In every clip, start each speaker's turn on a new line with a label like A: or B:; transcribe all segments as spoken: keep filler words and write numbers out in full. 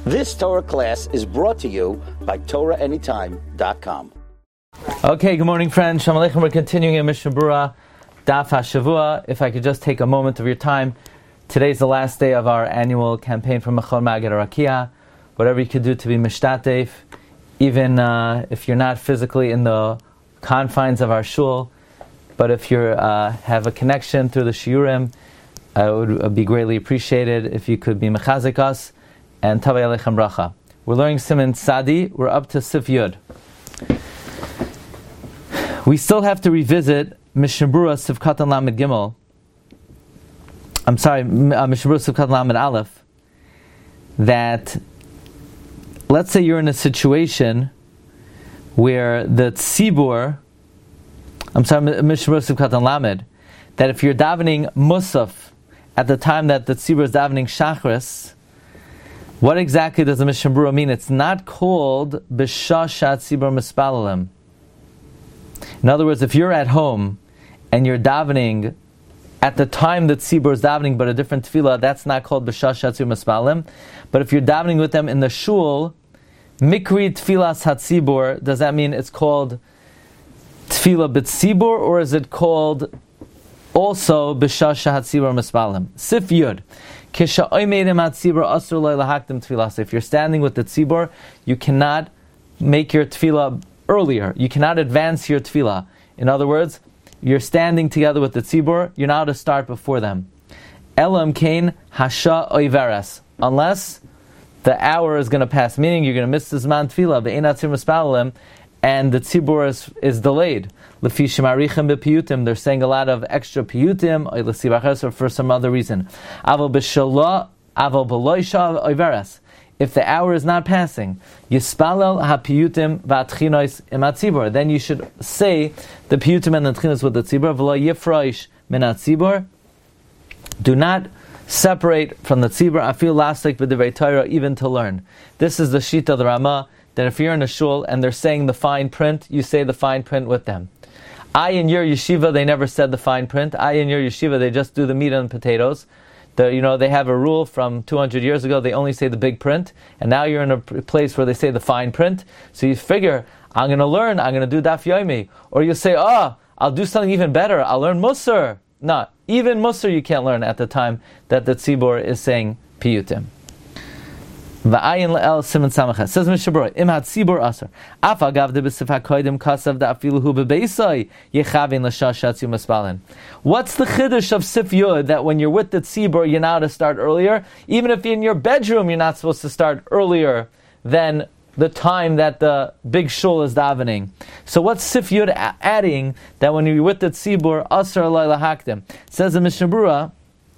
A: This Torah class is brought to you by Torah Anytime dot com.
B: Okay, good morning, friends. Shalom Aleichem. We're continuing in Mishnah Berurah, Daf HaShavua. If I could just take a moment of your time. Today's the last day of our annual campaign for Mechon Magid Rakia. Whatever you could do to be mishtatef, even uh, if you're not physically in the confines of our shul, but if you uh, have a connection through the shiurim, uh, it would uh, be greatly appreciated if you could be mechazik us and tavei alechem bracha. We're learning Siman Sadi. We're up to Sif Yud. We still have to revisit Mishnah Berurah Sif Katan Lamed Gimel. I'm sorry, uh, Mishnah Berurah Sif Katan Lamed Aleph. That, let's say you're in a situation where the tzibur, I'm sorry, Mishnah Berurah Sif Katan Lamed, that if you're davening Musaf at the time that the tzibur is davening Shachris, what exactly does the Mishnah Berurah mean? It's not called B'shah Shat Tzibur Mispalalim. In other words, if you're at home and you're davening at the time that tzibur is davening, but a different tefillah, that's not called B'shah Shat Tzibur Mispalim. But if you're davening with them in the shul, Mikri Tfilas HaTzibur, does that mean it's called Tfilah B'tzibur, or is it called also B'shah Shat Tzibur Mispalim? Sif Yud. If you're standing with the tzibur, you cannot make your tefillah earlier. You cannot advance your tefillah. In other words, you're standing together with the tzibur, you're not to start before them. Elam kain hasha oiveres. Unless the hour is going to pass, meaning you're going to miss the zman tefillah, and the tzibur is, is delayed. They're saying a lot of extra piyutim, or for some other reason. If the hour is not passing, yispalel ha-piyutim v'atchinois imatzibur, then you should say the piyutim and the tchinos with the tzibur. V'lo yifroish min ha-tzibur. Do not separate from the tzibur. Afil lasik b'divrei Torah, even to learn. This is the shita of the Rama, that if you're in a shul and they're saying the fine print, you say the fine print with them. I in your yeshiva, they never said the fine print. I in your yeshiva, they just do the meat and potatoes. The, you know, they have a rule from two hundred years ago, they only say the big print, and now you're in a place where they say the fine print, so you figure, I'm going to learn, I'm going to do Daf Yomi, or you say, oh, I'll do something even better, I'll learn Musar. No, even Musar you can't learn at the time that the tzibur is saying piyutim. Va'ayin le'el siman samachet. Says Mishnah Berurah, im ha-tzibur asar. Af agav de b'sif ha-koidim kasav da afilu hu bebeisai yechavin l'shah shatzu mispalin. What's the chiddush of Sif Yud that when you're with the tzibur, you're not to start earlier? Even if in your bedroom, you're not supposed to start earlier than the time that the big shul is davening. So what's Sif Yud adding that when you're with the tzibur, asar alai lahakdim? Says in Mishnah Berurah,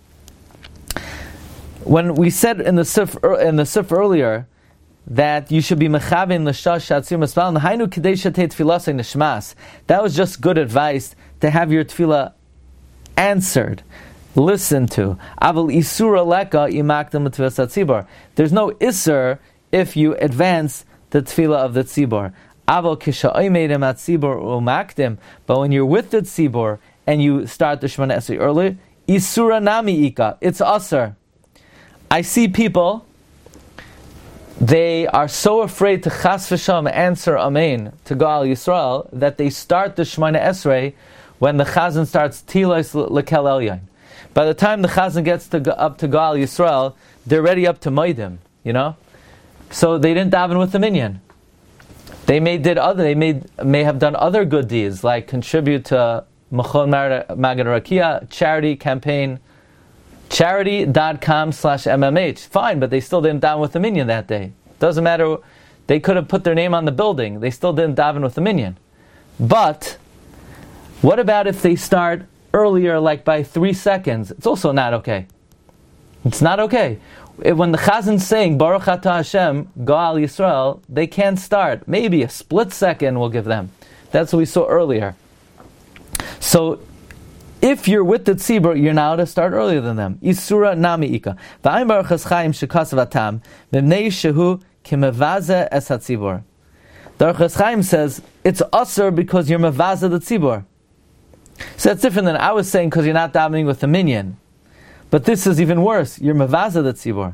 B: when we said in the sif in the sif earlier that you should be mechavin l'shah shatzir mispal hainu kedei shatei tfilasei nishmas, that was just good advice to have your tefillah answered, listened to. Aval isura leka imakdem l'tfilas hatzibur. There's no isur if you advance the tefillah of the tzibur. Aval kisha'omedim hatzibur umakdim. But when you're with the tzibur and you start the Shemona Esrei early, isura nami ika. It's asur. I see people, they are so afraid to chas v'sham answer Amen to Gal Yisrael that they start the Shemona Esrei when the Chazan starts Tilos Lekel Elyon. By the time the Chazan gets to, up to Gal Yisrael, they're already up to Moedim, you know? So they didn't daven with the minyan. They may did other. They may may have done other good deeds like contribute to Mechon Magid Rakia charity campaign. Charity.com slash MMH. Fine, but they still didn't daven with the minyan that day. Doesn't matter. They could have put their name on the building. They still didn't daven with the minyan. But what about if they start earlier, like by three seconds? It's also not okay. It's not okay. When the Chazan's saying Baruch Atah Hashem, Gal Yisrael, they can't start. Maybe a split second will give them. That's what we saw earlier. So if you're with the tzibur, you're now to start earlier than them. Isura nami ika. V'ayim Baruch Chaim shekasav atam v'mnei shehu kimevaze es hatzibur. The Baruch Chaim says it's usur because you're mevaze the tzibur. So that's different than I was saying because you're not davening with the minyan. But this is even worse. You're mevaze the tzibur.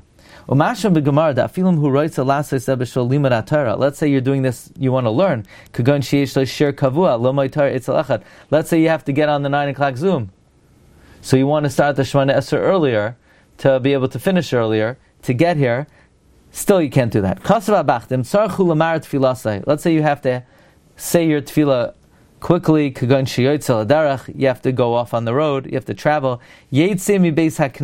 B: Umasha b'gemara da'afilim hu roitza la'aseh b'shol limud ha'Torah. Let's say you're doing this, you want to learn. Kagon sheyesh lo shir kavua lo ma'Torah etzel echad. Let's say you have to get on the nine o'clock Zoom, so you want to start the Shemona Esrei earlier to be able to finish earlier to get here. Still, you can't do that. Let's say you have to say your tefillah quickly. You have to go off on the road. You have to travel. Then don't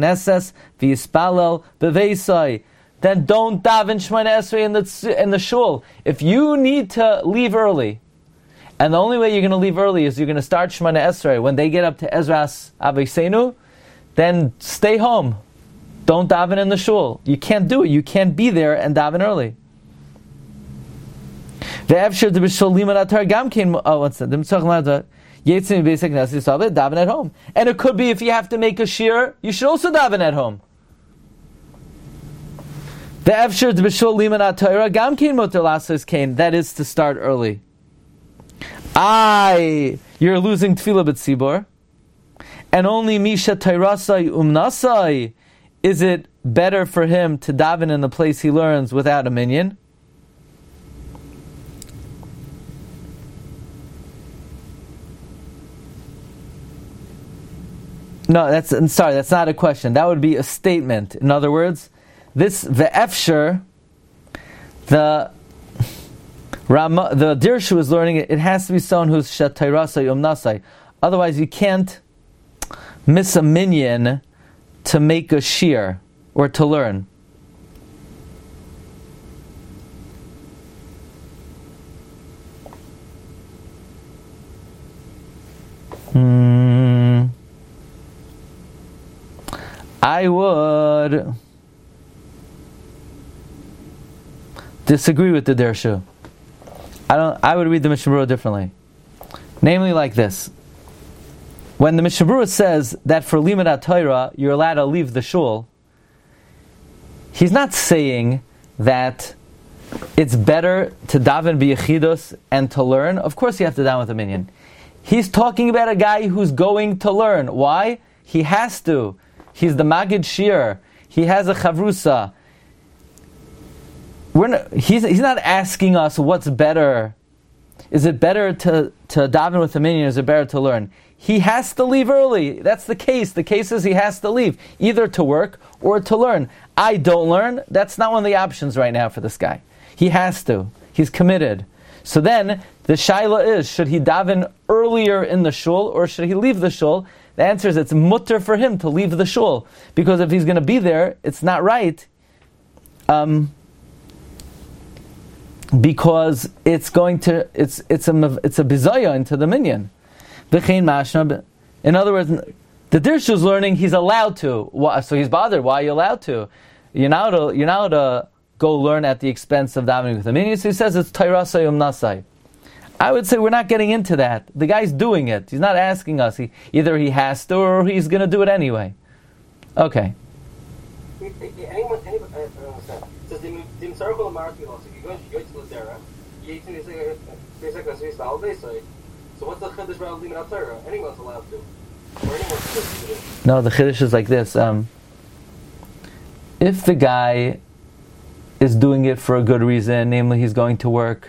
B: daven Shemona Esrei in the in the shul. If you need to leave early, and the only way you're going to leave early is you're going to start Shemona Esrei when they get up to Ezras Avosenu, then stay home. Don't daven in the shul. You can't do it. You can't be there and daven early. Oh, what's that? Daven at home. And it could be if you have to make a shir, you should also daven at home. That is to start early. I, you're losing tefillah b'tzibor, and only misha tayrasai umnasai. Is it better for him to daven in the place he learns without a minyan? No, that's I'm sorry. That's not a question. That would be a statement. In other words, this ve'efsher, the Rama, the Dirshu is learning it. It has to be someone who's shatayrasai umnasai. Otherwise, you can't miss a minyan to make a shir or to learn. Hmm. I would disagree with the Dirshu. I don't. I would read the Mishnah Berurah differently. Namely, like this. When the Mishnah Berurah says that for Limud HaTorah you're allowed to leave the shul, he's not saying that it's better to daven b'yechidus and to learn. Of course you have to daven with a minyan. He's talking about a guy who's going to learn. Why? He has to. He's the Magid Shir. He has a chavrusa. We're not, he's, he's not asking us what's better. Is it better to, to daven with a minyan or is it better to learn? He has to leave early. That's the case. The case is he has to leave, either to work or to learn. I don't learn. That's not one of the options right now for this guy. He has to. He's committed. So then, the shaila is, should he daven earlier in the shul or should he leave the shul? The answer is it's mutter for him to leave the shul. Because if he's going to be there, it's not right. Um... Because it's going to, it's it's a it's a bizaya into the minyan. In other words, the Dirshu is learning he's allowed to. So he's bothered. Why are you allowed to? You're now to you're now to go learn at the expense of davening with the minyan. So he says it's tayrasai umnasai. I would say we're not getting into that. The guy's doing it. He's not asking us. He, either he has to or he's going to do it anyway. Okay.
C: Anyone, anyone, I don't understand. So the the circle of Marathi also, you go to Lazera, you eat in the second, the second, so so what's the chiddush around Limud HaTorah? Anyone's allowed to, or anyone's supposed to do.
B: No, the chiddush is like this. Um, if the guy is doing it for a good reason, namely he's going to work,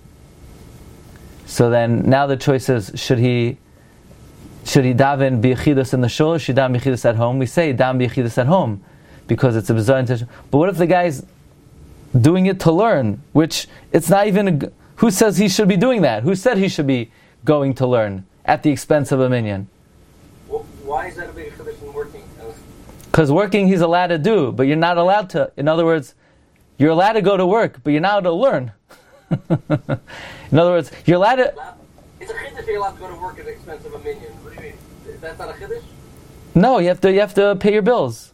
B: so then now the choice is: should he should he daven b'yechidus in the shul, or should he daven b'yechidus at home? We say daven b'yechidus at home, because it's a bizarre intention. But what if the guy's doing it to learn, which it's not even a, who says he should be doing that? Who said he should be going to learn at the expense of a minyan?
C: Well, why is that a big chiddush in working?
B: Because working he's allowed to do, but you're not allowed to. In other words, you're allowed to go to work, but you're not allowed to learn. In other words, you're allowed to...
C: It's a chiddush you're allowed to go to work at the expense of a minyan. What do you mean? That's not a chiddush?
B: No, you have to you have to pay your bills.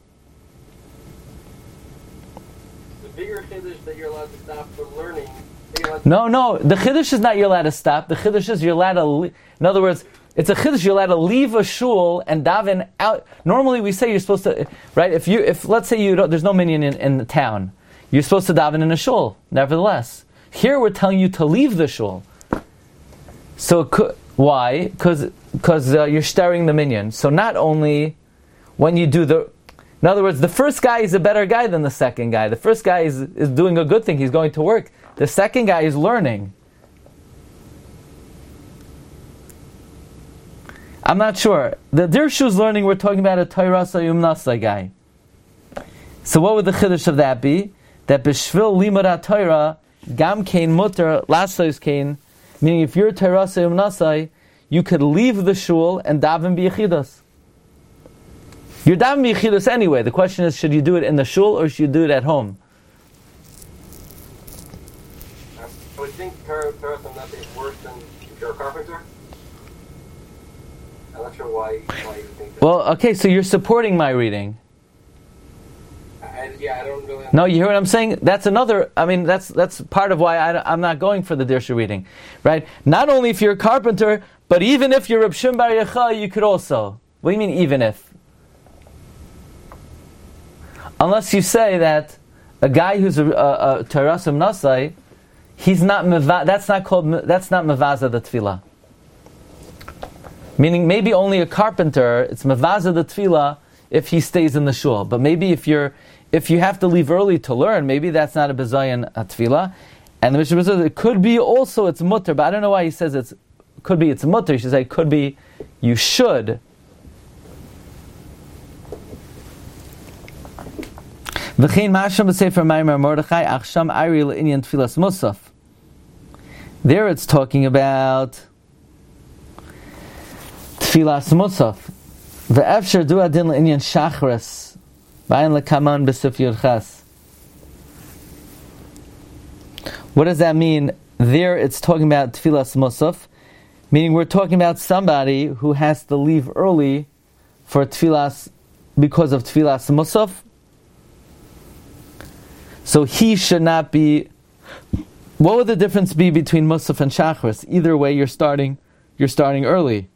C: Bigger chiddush that you're allowed to stop for learning.
B: No, no. The chiddush is not you're allowed to stop. The chiddush is you're allowed to. Le- In other words, it's a chiddush you're allowed to leave a shul and daven out. Normally, we say you're supposed to, right? If you, if let's say you don't, there's no minyan in, in the town, you're supposed to daven in a shul. Nevertheless, here we're telling you to leave the shul. So could, why? Because because uh, you're stirring the minyan. So not only when you do the In other words, the first guy is a better guy than the second guy. The first guy is, is doing a good thing. He's going to work. The second guy is learning. I'm not sure. The Dirshu's learning, we're talking about a Torah Sayum Nasa guy. So what would the Chiddush of that be? That B'shvil Limud Torah, Gam Kain Mutter, Lasois Kain, meaning if you're Torah Sayum Nasai, you could leave the shul and daven b'yichidas. You're daven b'yichidas anyway. The question is, should you do it in the shul or should you do it at home?
C: I would think Torah Sayum Nasai is worse than if you're a carpenter. I'm not sure why, why you think that.
B: Well, okay, so you're supporting my reading.
C: I, yeah, I don't really...
B: No, you hear what I'm saying? That's another, I mean, that's that's part of why I, I'm not going for the Dirshu reading. Right? Not only if you're a carpenter, but even if you're Reb Shimon Bar Yochai, you could also. What do you mean, even if? Unless you say that a guy who's a, a, a Tarasim Nasai, he's not, meva, that's not called, that's not Mevaza the Tefillah. Meaning maybe only a carpenter, it's Mevaza the Tefillah if he stays in the shul. But maybe if you're, if you have to leave early to learn, maybe that's not a Bezayan Tefillah. And the Mishnah says it could be also it's mutter, but I don't know why he says it's, could be it's mutter. He should say it could be you should. V'chein ma'asham b'sefer Maimer Mordechai achsham ari le'inyan tfilas musaf. There it's talking about tfilas musaf. Ve'efsher du adin le'inyan shachris v'ayin le'kaman b'sif yurchas. What does that mean? There it's talking about tfilas musaf, meaning we're talking about somebody who has to leave early for tfilas because of tfilas musaf. So he should not be. What would the difference be between Musaf and Shachris? Either way, you're starting. You're starting early.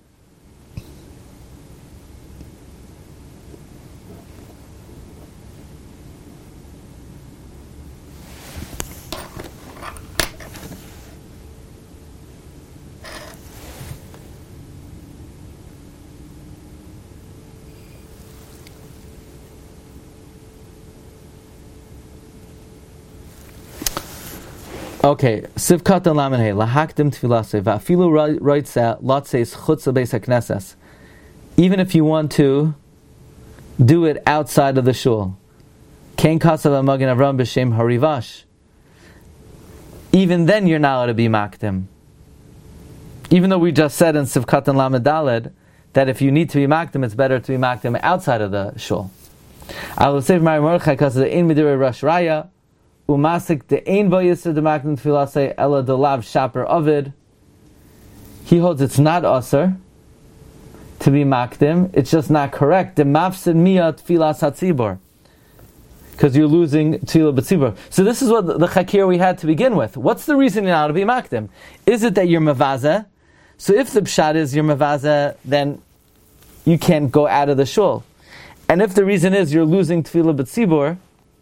B: Okay, Sivkat and Lamanhe, Lahakdim Tfilasei, Vafilu writes out, Lot says, Chutz Beis HaKnesses. Even if you want to do it outside of the shul. Kain Kasav HaMagen Avram B'Shem Harivash. Even then you're not allowed to be Makdim. Even though we just said in Sivkat and Lamadaled that if you need to be Makdim, it's better to be Makdim outside of the shul. I will say, Mari Mordechai, because the In Midir Rosh Raya, Umasik de ein bo yisr de makdim tfilasei ela de lav shaper ovid. He holds it's not usher to be makdim. It's just not correct. De mafsid miyat tfilas hatzibor, because you're losing tefillah b'tzibor. So this is what the, the chakir we had to begin with. What's the reason you're not to be makdim? Is it that you're mevaza? So if the pshat is you're mevaza, then you can't go out of the shul. And if the reason is you're losing tefillah b'tzibor,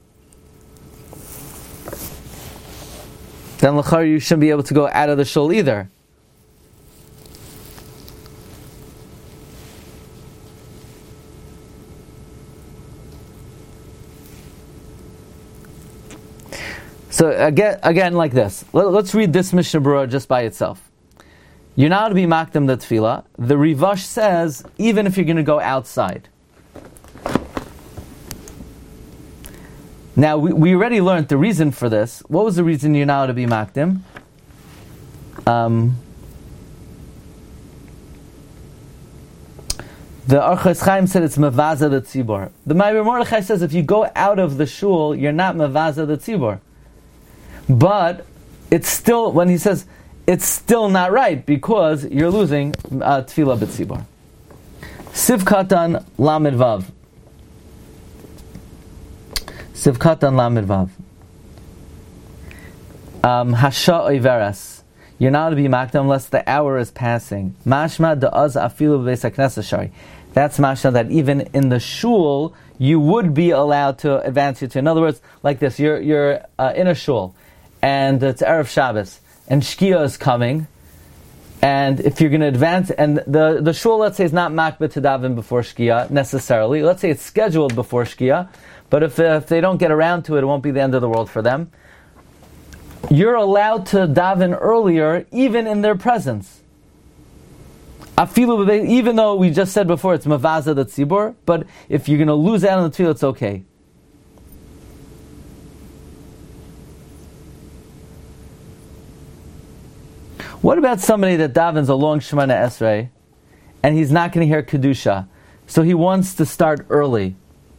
B: then l'char you shouldn't be able to go out of the shul either. So again, again like this. Let, let's read this Mishnah Berurah just by itself. You're not to be makdim the tefillah. The Rivash says even if you're going to go outside. Now, we, we already learned the reason for this. What was the reason you're not to be makdim? Um, the Orchos Chaim said it's mevaza the tzibor. The Ma'aber Mordechai says if you go out of the shul, you're not mevaza the tzibor. But it's still, when he says, it's still not right because you're losing uh, tefillah b'tzibor. Sivkatan Lamed Vav. Sivkatan Lamed Vav. Um, Hasha Oiveras. You're not to be makdim unless the hour is passing. Mashma da'az afilu b'beis haknesses shari. That's mashma that even in the shul you would be allowed to advance you to. In other words, like this: you're you're uh, in a shul, and it's Erev Shabbos, and Shkia is coming. And if you're going to advance, and the, the shul, let's say, is not makbet to daven before Shkia necessarily. Let's say it's scheduled before Shkia, but if, uh, if they don't get around to it, it won't be the end of the world for them. You're allowed to daven earlier, even in their presence. Afilu, even though we just said before it's mavaza the tzibur, but if you're going to lose out on the tefillah, it's okay. What about somebody that davens a long Shemana Esrei, and he's not going to hear Kedusha, so he wants to start early?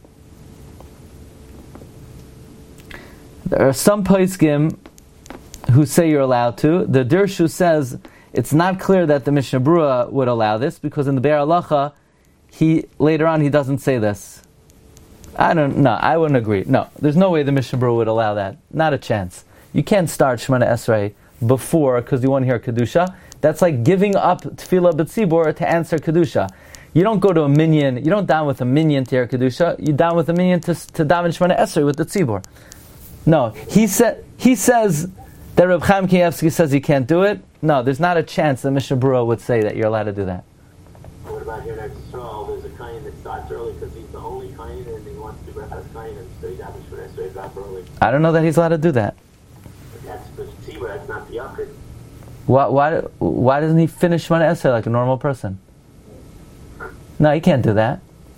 B: There are some poskim who say you're allowed to. The Dirshu says it's not clear that the Mishnah Berurah would allow this, because in the Be'er Halacha, he later on he doesn't say this. I don't know. I wouldn't agree. No, there's no way the Mishnah Berurah would allow that. Not a chance. You can't start Shemana Esrei before because you want to hear Kedusha. That's like giving up Tefillah B'tzibur to answer Kedusha. You don't go to a minyan, you don't down with a minyan to hear Kedusha, you down with a minyan to, to daven Shemana Esrei with the Tzibur. No, he, sa- he says that Reb Chaim Kanievsky says he can't do it. No, there's not a chance that Mishnah Berurah would say that you're allowed to do that.
D: What about here next to Yisrael? There's a Kayin that starts early because he's the only Kayin and he wants to be Brachas Kayin and so he davens Shemana Esrei back early.
B: I don't know that he's allowed to do that.
D: That's the Tzibur, that's not the Yachid.
B: Why, why, why doesn't he finish Shemana Esrei like a normal person? No, he can't do that.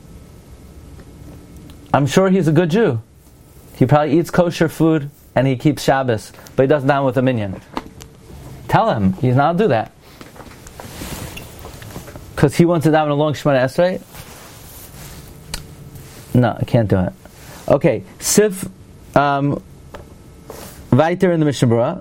B: I'm sure he's a good Jew. He probably eats kosher food and he keeps Shabbos, but he doesn't down with a minyan. Tell him he's not to do that. Because he wants to daven a long Shemana Esrei? No, I can't do it. Okay, Sif, um, weiter in the Mishnah Berurah.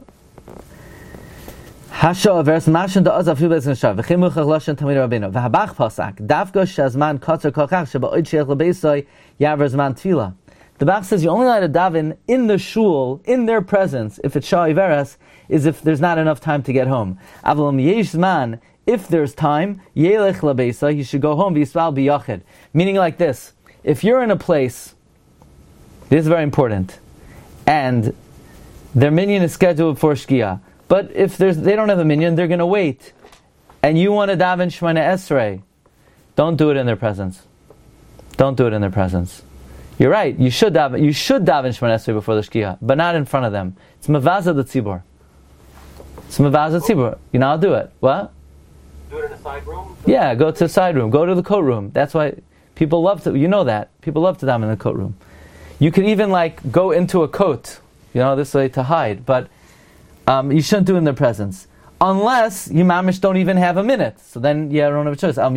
B: Hasha avers mashen da az afilu beis neshav v'chimuch lashon tamid rabbeinu v'habach pasak davka shazman katzer kolchach sheba'od sheich lebeisai yaver zman tefila. The Bach says you only allowed to daven in the shul, in their presence, if it's Shah Iveres, is if there's not enough time to get home. Avalam yesh zman, if there's time, yelech lebeisai, you should go home v'yisval b'yachid. Meaning like this: if you're in a place, this is very important, and their minyan is scheduled for Shkia. But if there's, they don't have a minyan, they're going to wait. And you want to daven Shemana Esrei, don't do it in their presence. Don't do it in their presence. You're right, you should daven, you should daven Shemana Esrei before the Shkia, but not in front of them. It's mavaza the tzibur. It's mavaza the tzibur. You know, I'll do it. What?
C: Do it in a side room?
B: Yeah, go to the side room. Go to the coat room. That's why people love to, you know that. People love to daven in the coat room. You could even like go into a coat, you know, this way to hide, but Um, you shouldn't do it in their presence. Unless you mamish don't even have a minute. So then you don't have a choice.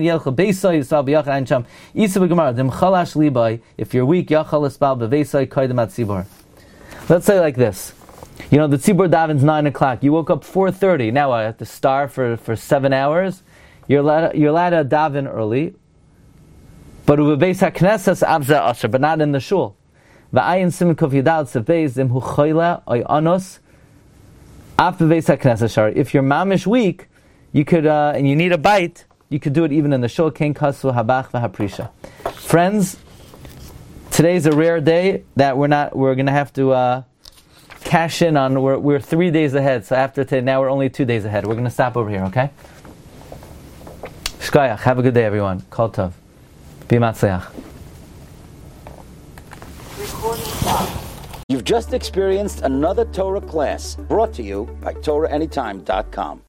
B: If you're weak, let's say like this. You know, the tzibur daven's nine o'clock. You woke up four thirty. Now I have to starve for, for seven hours. You're allowed, you're allowed to daven early. But but not in the shul. If you're mamish weak, you could, uh, and you need a bite, you could do it even in the shul. Friends, today's a rare day that we're not. We're going to have to uh, cash in on. We're, we're three days ahead. So after today, now we're only two days ahead. We're going to stop over here. Okay. Shkayach. Have a good day, everyone. Kol tov. Be matzliach.
A: You've just experienced another Torah class brought to you by Torah Anytime dot com.